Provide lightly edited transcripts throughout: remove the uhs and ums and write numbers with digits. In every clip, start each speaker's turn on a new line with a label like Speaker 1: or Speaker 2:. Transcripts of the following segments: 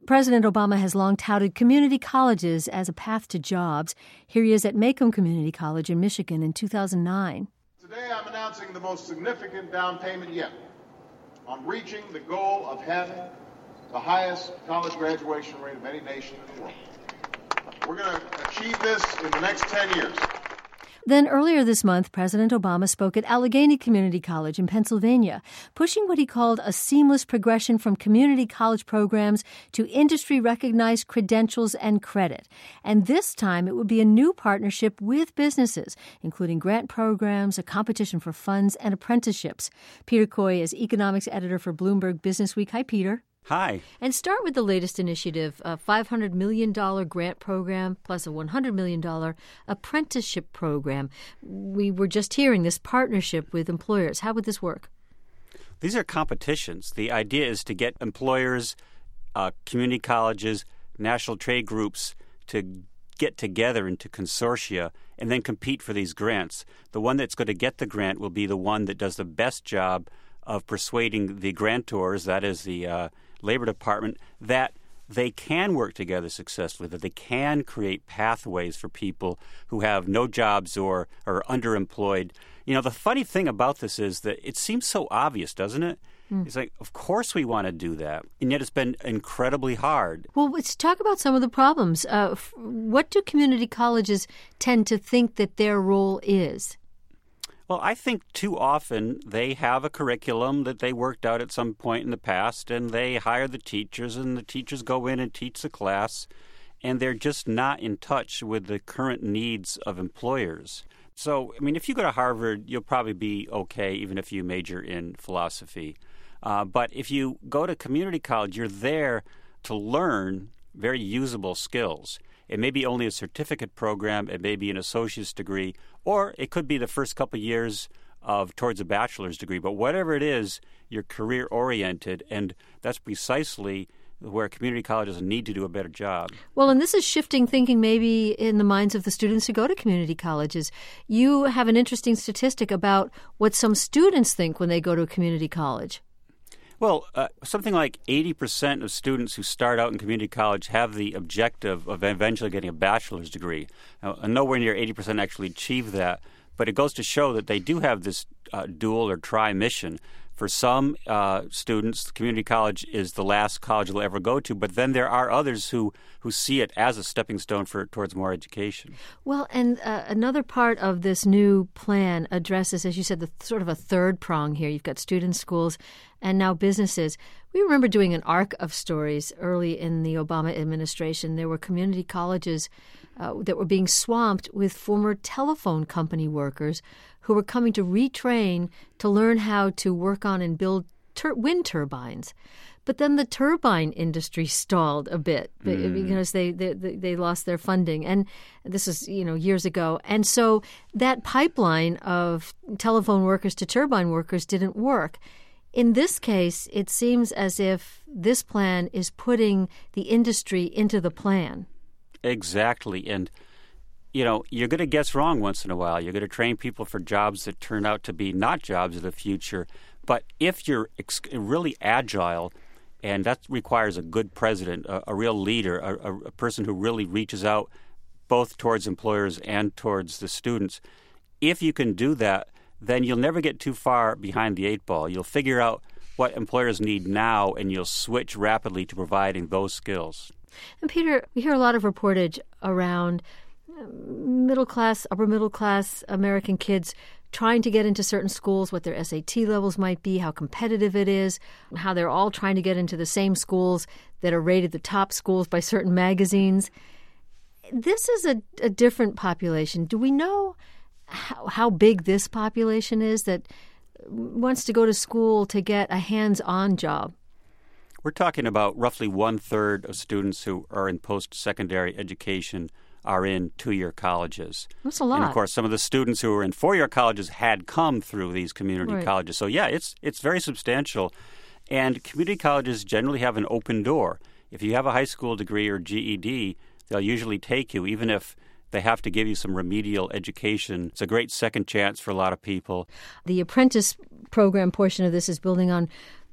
Speaker 1: President Obama has long touted community colleges as a path to jobs. Here he is at Macomb Community College in Michigan in 2009.
Speaker 2: Today I'm announcing the most significant down payment yet on reaching the goal of having the highest college graduation rate of any nation in the world. We're going to achieve this in the next 10 years.
Speaker 1: Then earlier this month, President Obama spoke at Allegheny Community College in Pennsylvania, pushing what he called a seamless progression from community college programs to industry-recognized credentials and credit. And this time it would be a new partnership with businesses, including grant programs, a competition for funds, and apprenticeships. Peter Coy is economics editor for Bloomberg Businessweek. Hi, Peter.
Speaker 3: Hi.
Speaker 1: And start with the latest initiative, a $500 million grant program plus a $100 million apprenticeship program. We were just hearing this partnership with employers. How would this work?
Speaker 3: These are competitions. The idea is to get employers, community colleges, national trade groups to get together into consortia and then compete for these grants. The one that's going to get the grant will be the one that does the best job of persuading the grantors, that is the Labor Department, that they can work together successfully, that they can create pathways for people who have no jobs or are underemployed. You know, the funny thing about this is that it seems so obvious, doesn't it? It's like, of course we want to do that, and yet it's been incredibly hard.
Speaker 1: Well, let's talk about some of the problems. What do community colleges tend to think that their role is?
Speaker 3: Well, I think too often they have a curriculum that they worked out at some point in the past, and they hire the teachers, and the teachers go in and teach the class, and they're just not in touch with the current needs of employers. So, I mean, if you go to Harvard, you'll probably be okay, even if you major in philosophy. But if you go to community college, you're there to learn very usable skills. It may be only a certificate program, it may be an associate's degree, or it could be the first couple of years towards a bachelor's degree. But whatever it is, you're career-oriented, and that's precisely where community colleges need to do a better job.
Speaker 1: Well, and this is shifting thinking maybe in the minds of the students who go to community colleges. You have an interesting statistic about what some students think when they go to a community college.
Speaker 3: Well, something like 80% of students who start out in community college have the objective of eventually getting a bachelor's degree. Now, nowhere near 80% actually achieve that, but it goes to show that they do have this dual or tri-mission. For some students, community college is the last college they'll ever go to, but then there are others who see it as a stepping stone towards more education.
Speaker 1: Well, and another part of this new plan addresses, as you said, the sort of a third prong here. You've got students, schools, and now businesses. We remember doing an arc of stories early in the Obama administration. There were community colleges that were being swamped with former telephone company workers who were coming to retrain to learn how to work on and build wind turbines. But then the turbine industry stalled a bit because they lost their funding. And this is, years ago. And so that pipeline of telephone workers to turbine workers didn't work. In this case, it seems as if this plan is putting the industry into the plan.
Speaker 3: Exactly. And, you're going to guess wrong once in a while. You're going to train people for jobs that turn out to be not jobs of the future. But if you're really agile, and that requires a good president, a real leader, a person who really reaches out both towards employers and towards the students, if you can do that, then you'll never get too far behind the eight ball. You'll figure out what employers need now, and you'll switch rapidly to providing those skills.
Speaker 1: And Peter, we hear a lot of reportage around middle-class, upper-middle-class American kids trying to get into certain schools, what their SAT levels might be, how competitive it is, how they're all trying to get into the same schools that are rated the top schools by certain magazines. This is a different population. Do we know how big this population is that wants to go to school to get a hands-on job?
Speaker 3: We're talking about roughly one-third of students who are in post-secondary education are in two-year colleges.
Speaker 1: That's a lot.
Speaker 3: And, of course, some of the students who are in four-year colleges had come through these community colleges. So, yeah, it's very substantial. And community colleges generally have an open door. If you have a high school degree or GED, they'll usually take you, even if they have to give you some remedial education. It's a great second chance for a lot of people.
Speaker 1: The apprentice program portion of this is building on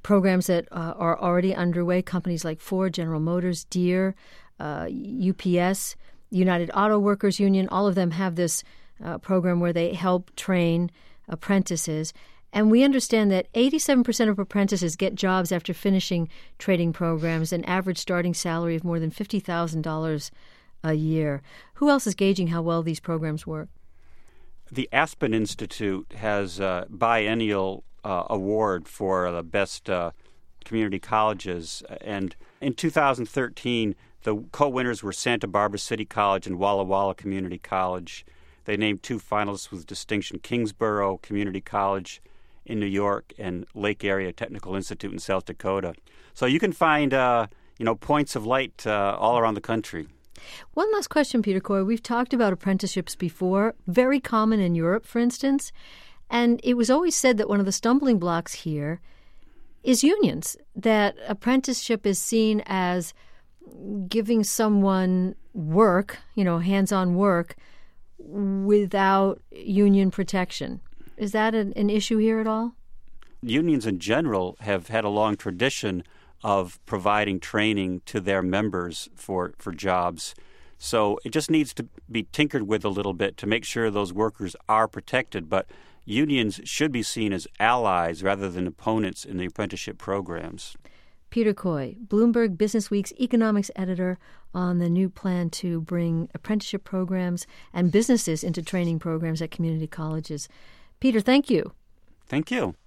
Speaker 1: programs that are already underway, companies like Ford, General Motors, Deere, UPS, United Auto Workers Union, all of them have this program where they help train apprentices. And we understand that 87% of apprentices get jobs after finishing training programs, an average starting salary of more than $50,000 a year. Who else is gauging how well these programs work?
Speaker 3: The Aspen Institute has a biennial award for the best community colleges. And in 2013, the co-winners were Santa Barbara City College and Walla Walla Community College. They named 2 finalists with distinction, Kingsborough Community College in New York and Lake Area Technical Institute in South Dakota. So you can find points of light all around the country.
Speaker 1: One last question, Peter Coy. We've talked about apprenticeships before, very common in Europe, for instance, and it was always said that one of the stumbling blocks here is unions, that apprenticeship is seen as giving someone work, hands-on work, without union protection. Is that an issue here at all?
Speaker 3: Unions in general have had a long tradition of providing training to their members for jobs. So it just needs to be tinkered with a little bit to make sure those workers are protected. But unions should be seen as allies rather than opponents in the apprenticeship programs.
Speaker 1: Peter Coy, Bloomberg Businessweek's economics editor, on the new plan to bring apprenticeship programs and businesses into training programs at community colleges. Peter, thank you.
Speaker 3: Thank you.